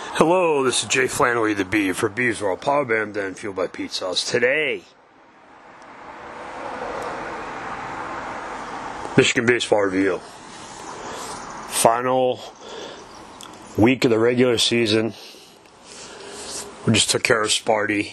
Hello, this is Jay Flannelly, the Bee for Bees World, Power Band, then fueled by Pizza House. Today, Michigan Baseball Review. Final week of the regular season. We just took care of Sparty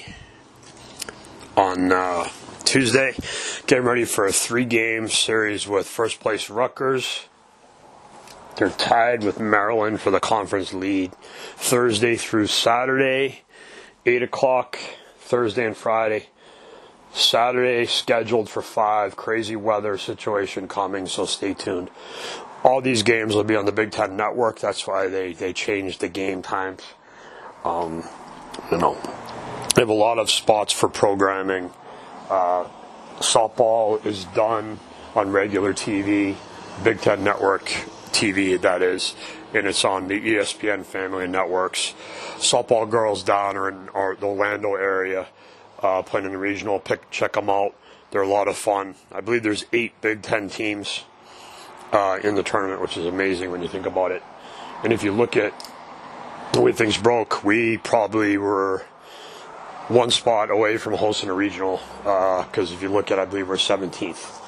on Tuesday, getting ready for a 3-game series with first place Rutgers. They're tied with Maryland for the conference lead. Thursday through Saturday, 8 o'clock, Thursday and Friday. Saturday scheduled for 5. Crazy weather situation coming, so stay tuned. All these games will be on the Big Ten Network. That's why they changed the game times. They have a lot of spots for programming. Softball is done on regular TV, Big Ten Network TV, that is, and it's on the ESPN family of networks. Softball girls down are in the Orlando area, playing in the regional. Check them out. They're a lot of fun. I believe there's 8 Big Ten teams in the tournament, which is amazing when you think about it. And if you look at the way things broke, we probably were one spot away from hosting a regional, because if you look at, I believe we're 17th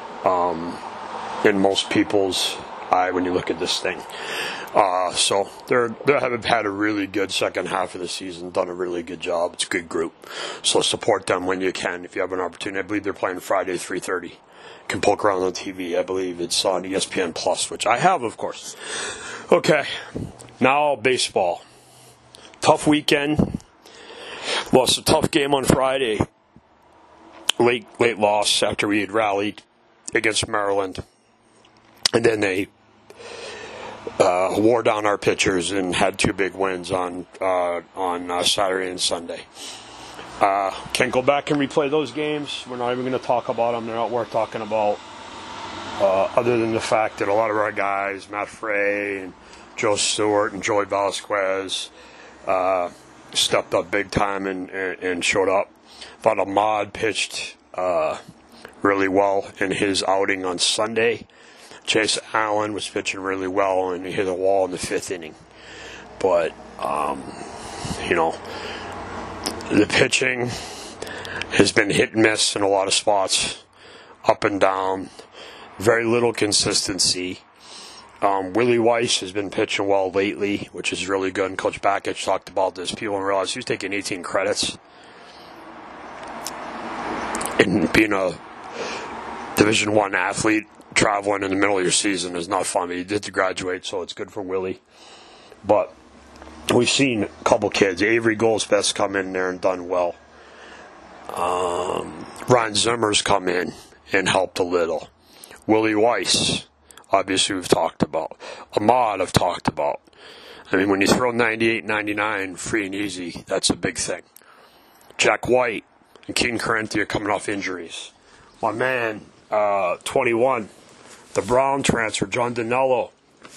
in most people's eye when you look at this thing. So they have had a really good second half of the season, done a really good job. It's a good group. So support them when you can if you have an opportunity. I believe they're playing Friday 3:30. You can poke around on TV. I believe it's on ESPN Plus, which I have, of course. Okay, now baseball. Tough weekend. Lost a tough game on Friday. Late loss after we had rallied against Maryland. And then they wore down our pitchers and had 2 big wins on Saturday and Sunday. Can't go back and replay those games. We're not even going to talk about them. They're not worth talking about, other than the fact that a lot of our guys, Matt Frey and Joe Stewart and Joey Vasquez, stepped up big time and showed up. Thought Ahmad pitched really well in his outing on Sunday. Chase Allen was pitching really well, and he hit a wall in the 5th inning. But, the pitching has been hit and miss in a lot of spots, up and down, very little consistency. Willie Weiss has been pitching well lately, which is really good, and Coach Bakich talked about this. People don't realize he was taking 18 credits. And being a Division I athlete, traveling in the middle of your season is not fun. He did graduate, so it's good for Willie. But we've seen a couple kids. Avery Goldsmith's come in there and done well. Ryan Zimmer's come in and helped a little. Willie Weiss, obviously we've talked about. Ahmad I've talked about. I mean, when you throw 98, 99 free and easy, that's a big thing. Jack White and King Carinthia coming off injuries. My man, 21, the Brown transfer, John Danello,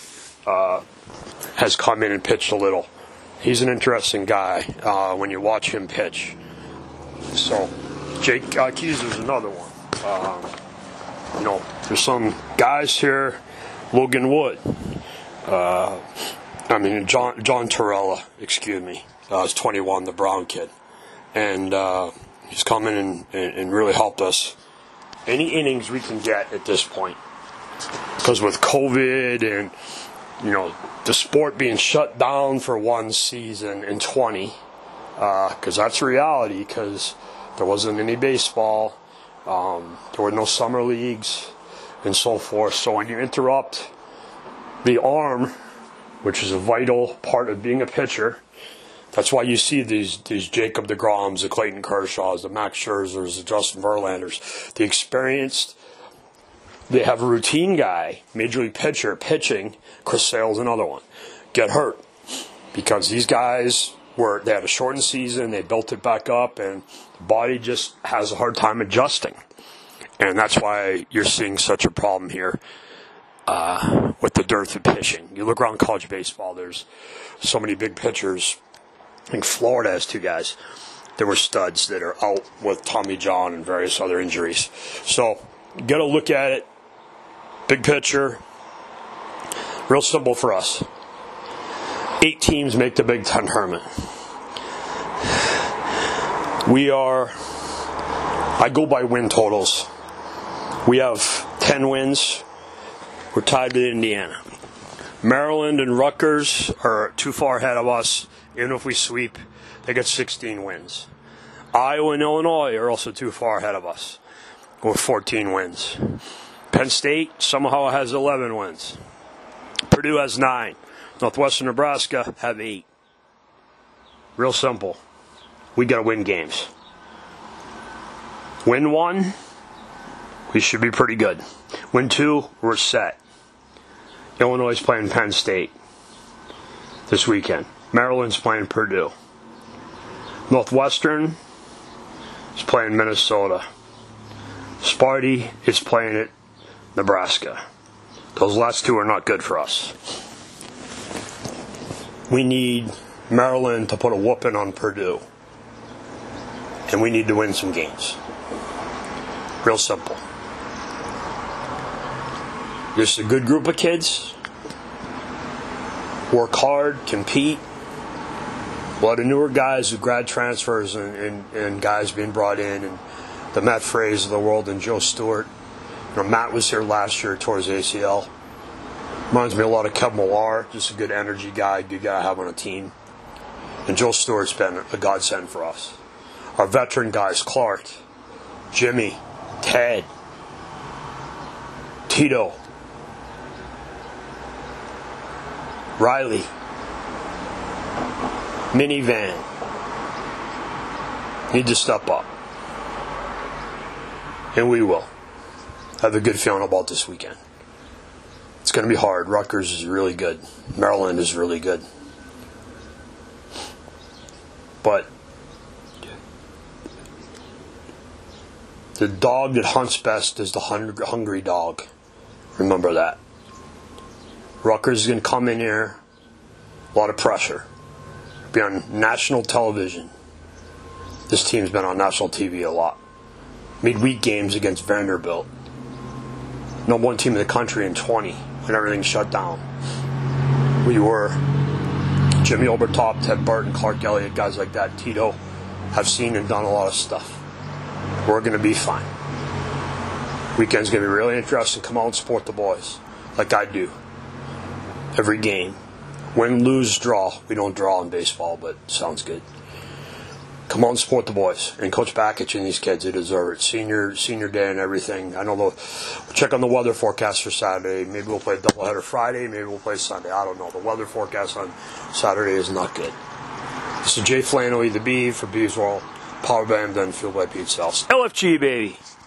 has come in and pitched a little. He's an interesting guy when you watch him pitch. So, Jake Keyser's another one. There's some guys here. Logan Wood. John Torella, excuse me. Is 21, the Brown kid. And he's come in and really helped us. Any innings we can get at this point. Because with COVID and, the sport being shut down for one season in 20, because that's reality, because there wasn't any baseball, there were no summer leagues, and so forth. So when you interrupt the arm, which is a vital part of being a pitcher, that's why you see these Jacob deGroms, the Clayton Kershaws, the Max Scherzers, the Justin Verlanders, the experienced. They have a routine guy, major league pitcher, pitching. Chris Sale's another one. Get hurt because these guys they had a shortened season. They built it back up, and the body just has a hard time adjusting. And that's why you're seeing such a problem here with the dearth of pitching. You look around college baseball. There's so many big pitchers. I think Florida has 2 guys that were studs that are out with Tommy John and various other injuries. So you got to look at it. Big picture. Real simple for us. 8 teams make the Big Ten tournament. I go by win totals. We have 10 wins. We're tied with Indiana. Maryland and Rutgers are too far ahead of us. Even if we sweep, they get 16 wins. Iowa and Illinois are also too far ahead of us with 14 wins. Penn State somehow has 11 wins. Purdue has 9. Northwestern Nebraska have 8. Real simple. We got to win games. Win 1, we should be pretty good. Win 2, we're set. Illinois is playing Penn State this weekend. Maryland's playing Purdue. Northwestern is playing Minnesota. Sparty is playing at Nebraska. Those last 2 are not good for us. We need Maryland to put a whooping on Purdue. And we need to win some games. Real simple. Just a good group of kids. Work hard, compete. A lot of newer guys with grad transfers and guys being brought in, and the Matt Frays of the world and Joe Stewart. Matt was here last year towards ACL. Reminds me a lot of Kev Millar, just a good energy guy, good guy to have on a team. And Joe Stewart's been a godsend for us. Our veteran guys, Clark, Jimmy, Ted, Tito, Riley, Minivan, need to step up. And we will. I have a good feeling about this weekend. It's going to be hard. Rutgers is really good. Maryland is really good. But the dog that hunts best is the hungry dog. Remember that. Rutgers is going to come in here, a lot of pressure. Be on national television. This team's been on national TV a lot. Midweek games against Vanderbilt. Number 1 team in the country in 20 when everything shut down. We were. Jimmy Obertop, Ted Burton, Clark Elliott, guys like that, Tito, have seen and done a lot of stuff. We're going to be fine. Weekend's going to be really interesting. Come out and support the boys, like I do. Every game. Win, lose, draw. We don't draw in baseball, but sounds good. Come out and support the boys. And Coach Bakich and these kids, they deserve it. Senior day and everything. I know we'll check on the weather forecast for Saturday. Maybe we'll play a doubleheader Friday. Maybe we'll play Sunday. I don't know. The weather forecast on Saturday is not good. This is Jay Flannelly, the Bee for Bees World. Powered by Amden, fueled by Pete Sells. LFG, baby.